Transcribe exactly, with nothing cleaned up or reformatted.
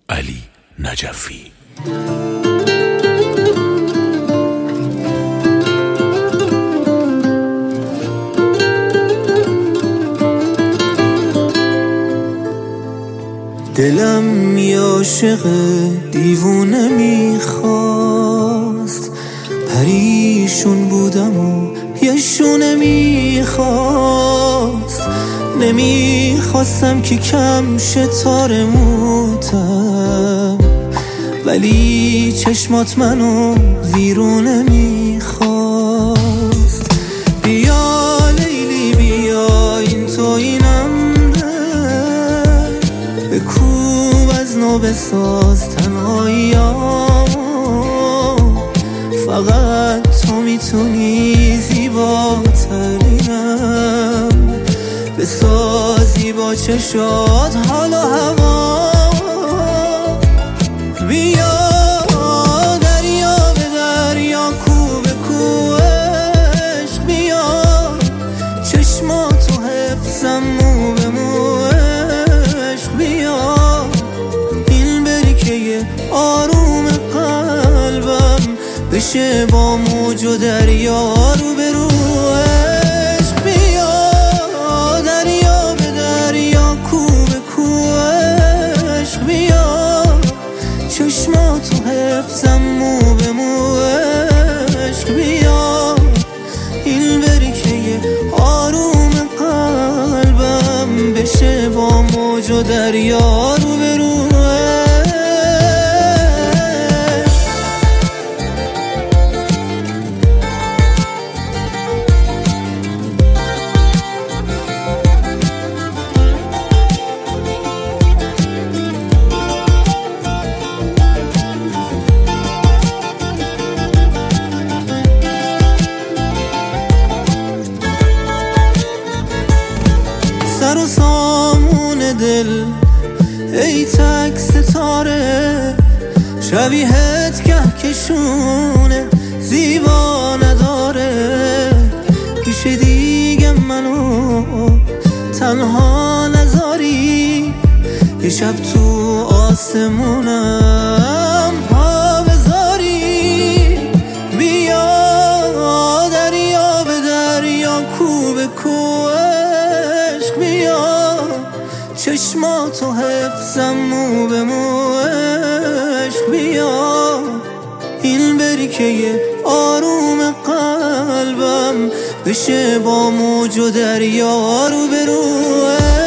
علی نجفی. دلم یه عاشق دیوونه میخواست، پریشون بودم و یه شونه میخواست. نمیخواستم که کم شه تار موتم، ولی چشمات منو ویرونه میخواست. بیا لیلی بیا این تو اینم بکوب از نو بساز تنهاییام، فقط تو میتونی زیباترینم بسازی با چشات حال و هوا. بیا دریا به دریا کو به کو عشق، بیا چشماتو حفظم مو به مو عشق، بیا این بریکه آروم قلبم بشه با موج و دریا رو به رو عشق. بیا دریا به دریا کو به کو عشق، بیا چشماتو حفظم مو به مو عشق، بیا این بریکه آروم قلبم بشه با موج و دریا رو به رو. سر و سامون دل ای تک ستاره، شبیهت کهکشونه زیبا نداره. پیش دیگه منو تنها نذاری، یه شب تو آسمونم پا بذاری. بیا دریا به دریا کو به کو عشق، بیا چشماتو حفظم مو به مو عشق، بیا این بریکه آروم قلبم بشه با موج و دریا رو به رو.